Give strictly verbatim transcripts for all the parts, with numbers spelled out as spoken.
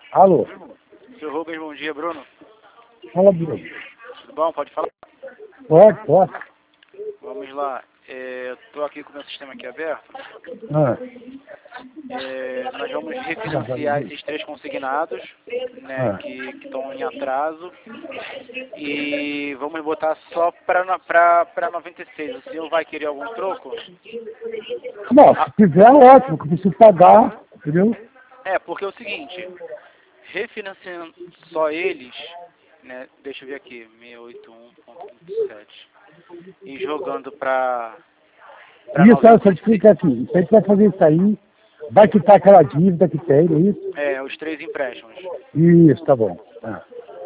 Alô? Seu Rubens, bom dia, Bruno. Fala, Bruno. Tudo bom? Pode falar? Pode, pode. Vamos lá. É, eu estou aqui com o meu sistema aqui aberto. Ah, É, nós vamos refinanciar esses três consignados, né, ah. que estão em atraso. E vamos botar só para noventa e seis. O senhor vai querer algum troco? Não, se tiver, ótimo, que eu preciso pagar, entendeu? É, porque é o seguinte, refinanciando só eles, né, deixa eu ver aqui, seiscentos e oitenta e um ponto vinte e sete, e jogando para Isso, olha só, explica aqui. Se a gente vai fazer isso aí, vai quitar aquela dívida que tem, não é isso? É, os três empréstimos. Isso, tá bom. Ah.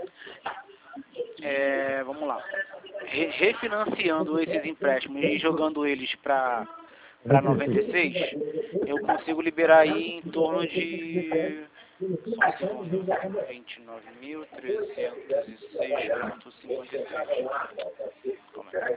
É, vamos lá. Re refinanciando esses empréstimos e jogando eles para para noventa e seis, eu consigo liberar aí em torno de só um segundo, vinte e nove mil trezentos e seis ponto cinquenta e três. Como é?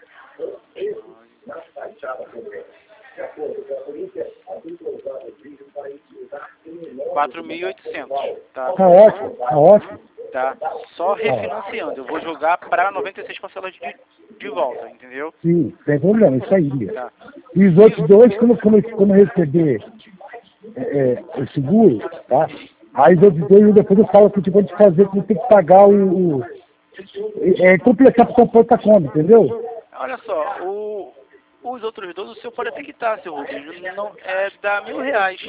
quatro mil e oitocentos, tá? Tá ótimo, tá ótimo. Tá? Só refinanciando. Eu vou jogar para noventa e seis parcelas de, de volta, entendeu? Sim, sem problema, isso aí. Tá. E os outros dois, quando, quando, quando eu receber é, é, o seguro, tá? Aí os outros dois, depois eu falo o que eu vou te fazer, que eu tenho que pagar o... o é, é completar para comprar outra conta, entendeu? Olha só, o, os outros dois o senhor pode até quitar, seu Rubens. Não, é, dá mil reais.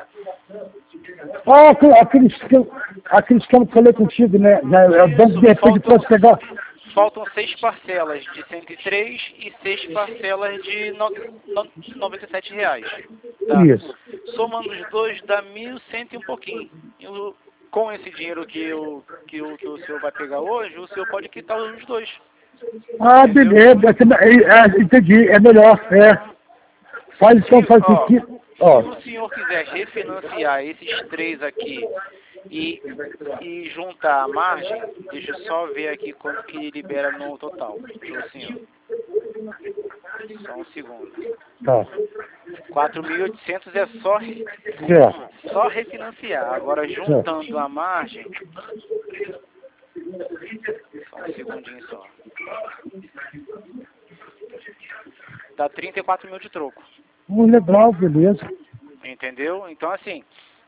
Ah, aquele- aqueles que eu, aqueles que eu falei contigo, né? Já, é o banco de repente pode pegar. Faltam seis parcelas de cento e três e seis parcelas de no, no, noventa e sete reais. Tá? Isso. Somando os dois dá mil cento e um pouquinho. Eu, com esse dinheiro que, eu, que, o, que o senhor vai pegar hoje, o senhor pode quitar os dois. Ah, Entendeu? beleza. É, é, entendi. É melhor. É. Faz então, Se, faz ó, aqui. Ó. se o senhor quiser refinanciar esses três aqui e, e juntar a margem, deixa eu só ver aqui quanto que libera no total pro senhor. Só um segundo. Tá. quatro mil e oitocentos é só, re- Certo. só refinanciar. Agora, juntando a margem... Só um segundinho só. Dá trinta e quatro mil de troco. Hum, legal, beleza. Entendeu? Então, assim,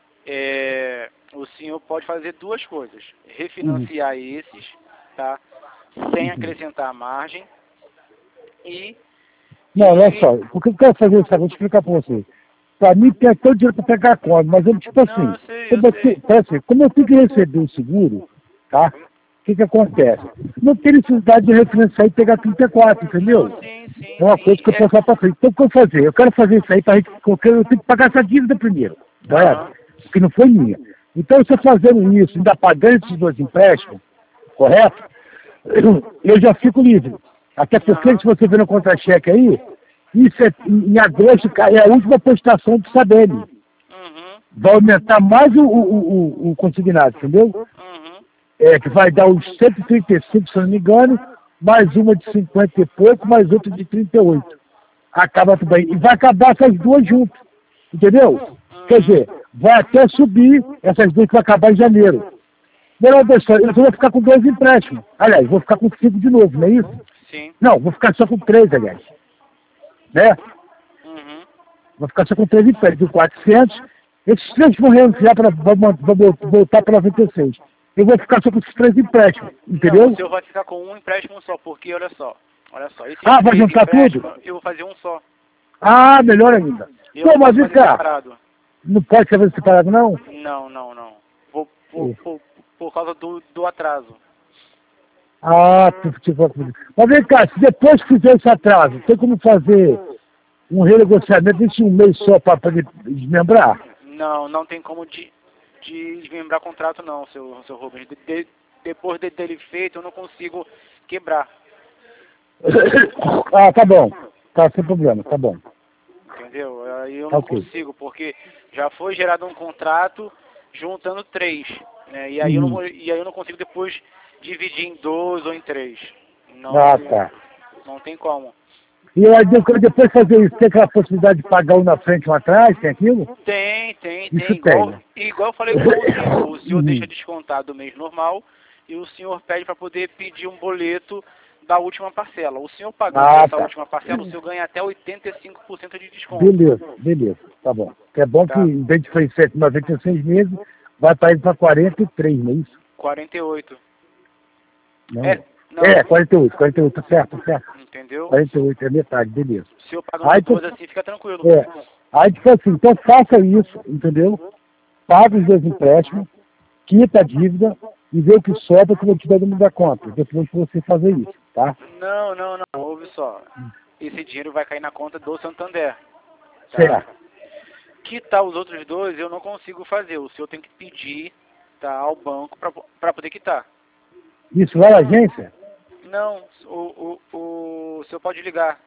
é, o senhor pode fazer duas coisas. Refinanciar Uhum. esses, tá? Sem acrescentar a margem. E... Não, olha e só. O que eu quero fazer isso? Vou explicar para você. Para mim, tem até o dinheiro para pegar a conta, mas eu, tipo não, assim, eu sei, eu como eu, sei. te- então, assim, como eu tenho que receber o seguro, tá? O que que acontece? Não tem necessidade de refinanciar e pegar trinta e quatro, entendeu? Não, sim, sim, É uma coisa sim. que eu É, posso para frente. Então, o que eu vou fazer? Eu quero fazer isso aí para porque eu tenho que pagar essa dívida primeiro, correto? aham. Que não foi minha. Então, se eu fazendo isso, ainda pagando esses dois empréstimos, correto? Eu já fico livre. Até porque, Aham. se você ver no contra-cheque aí, isso é, em agosto cara, é a última prestação do Sabem. Uhum. Vai aumentar mais o, o, o, o consignado, entendeu? Uhum. É, que vai dar os cento e trinta e cinco, se eu não me engano, mais uma de cinquenta e pouco, mais outra de trinta e oito. Acaba tudo aí. E vai acabar essas duas juntas, entendeu? Quer dizer, vai até subir essas duas que vai acabar em janeiro. Melhor deixar, eu só vou ficar com dois empréstimos. Aliás, vou ficar com cinco de novo, não é isso? Sim. Não, vou ficar só com três, aliás. Né? Uhum. Vou ficar só com três empréstimos, de quatrocentos. Esses três vão renunciar para voltar para noventa e seis. Eu vou ficar só com esses três empréstimos, entendeu? Não, o senhor vai ficar com um empréstimo só, porque olha só. Olha só, esses Ah, vai três juntar empréstimos, tudo? eu vou fazer um só. Ah, melhor ainda. Eu Pô, não mas posso vem fazer cá, separado. não pode ser separado não? Não, não, não. Por, por, Isso. por, por causa do, do atraso. Ah, tu, tipo, mas vem cá, se depois fizer esse atraso, tem como fazer um renegociamento desse um mês só para desmembrar? Não, não tem como de, de desmembrar contrato não, seu, seu Rubens. De, de, depois de, dele feito, eu não consigo quebrar. Ah, tá bom. Tá, sem problema, tá bom. Entendeu? Aí eu não Ok. consigo, porque já foi gerado um contrato juntando três. Né? E, aí eu Hum. não, e aí eu não consigo depois dividir em dois ou em três. Não, Ah, tá. não tem como. E eu, depois de fazer isso, tem aquela possibilidade de pagar um na frente e um atrás, tem aquilo? Tem, tem, Isso tem. Igual, tem. igual eu falei com o senhor, o senhor Uhum. deixa descontado o mês normal e o senhor pede para poder pedir um boleto da última parcela. O senhor pagando Ah, essa tá. última parcela, o senhor ganha até oitenta e cinco por cento de desconto. Beleza, beleza, tá bom. É bom Tá. que, em vez de ser cento e noventa e seis meses, vai para ir para quarenta e três, não é isso? quarenta e oito. Não. É, não. É, quarenta e oito, quarenta e oito, tá certo, tá certo. Entendeu? quarenta e oito é metade, beleza. O senhor pagando Aí, duas tu- assim, fica tranquilo. É. Aí, tipo assim, então faça isso, entendeu? Paga os dois empréstimos, quita a dívida e vê o que sobra que eu vou te dar no da conta, depois que você fazer isso, tá? Não, não, não. Ouve só. Esse dinheiro vai cair na conta do Santander. Tá? Certo. Quitar os outros dois eu não consigo fazer. O senhor tem que pedir, tá, ao banco para poder quitar. Isso lá na agência? Não, o, o, o, o senhor pode ligar.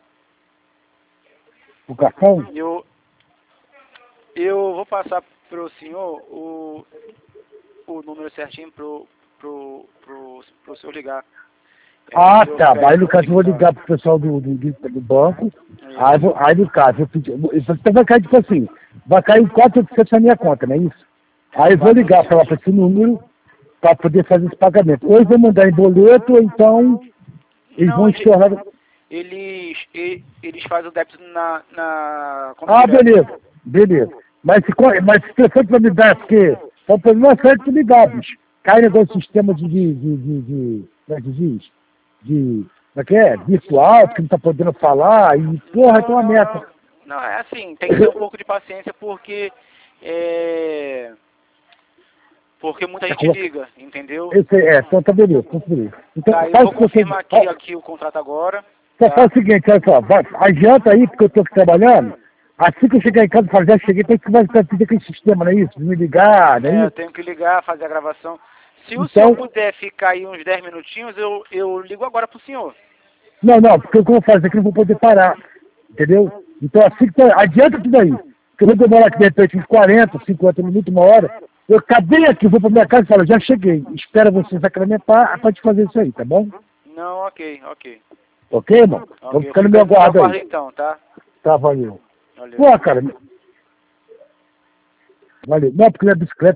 O cartão? Eu, eu vou passar pro senhor o, o número certinho pro, pro, pro, pro senhor ligar. É, Ah, o senhor tá. pede Aí no pra caso eu vou poder ligar pro pessoal do, do, do, do banco. quitar. Aí, vou, aí no caso, eu pedi, então vai cair tipo assim, vai cair quatro por cento na minha conta, não é isso? Aí eu vou ligar para lá para esse número para poder fazer esse pagamento. Ou eu vou mandar em boleto, ou então eles Não, vão ele- estourar. Eles, e- eles fazem o débito na, na conta Ah, direta. beleza, beleza. Mas se, co- mas se você para me dar, porque só para não certo tu ligar, bicho. Cai negócio de sistema de, de, de, de, de, como é que diz? De, como é que é? Virtual, que não tá podendo falar, e porra, é uma meta. Não, não, é assim, tem que ter um pouco de paciência porque é, porque muita gente coloca- liga, entendeu? Eu sei, é, então tá beleza, então tá beleza. Então Tá, eu faz vou o que você... confirmar aqui, aqui o contrato agora. Só Tá? faz o seguinte, olha só, vai, adianta aí, porque eu tô aqui trabalhando, assim que eu chegar em casa, eu falo, já cheguei, tem que vai pedir aquele sistema, não é isso? Me ligar, não É, é eu isso? tenho que ligar, fazer a gravação. Se o Então- senhor puder ficar aí uns dez minutinhos, eu, eu ligo agora pro senhor. Não, não, porque o que eu vou fazer aqui eu não vou poder parar, entendeu? Então assim que tá, adianta tudo aí, porque eu vou demorar aqui de repente uns quarenta, cinquenta minutos, uma hora, eu acabei aqui, vou pra minha casa e falo, já cheguei, espera você sacramentar pra te fazer isso aí, tá bom? Não, ok, ok. Ok, irmão? Ok, Vou ficar no eu meu fico guarda aguardo aí. então, tá? Tá, valeu. Valeu. Pô, cara, valeu. Não, porque minha bicicleta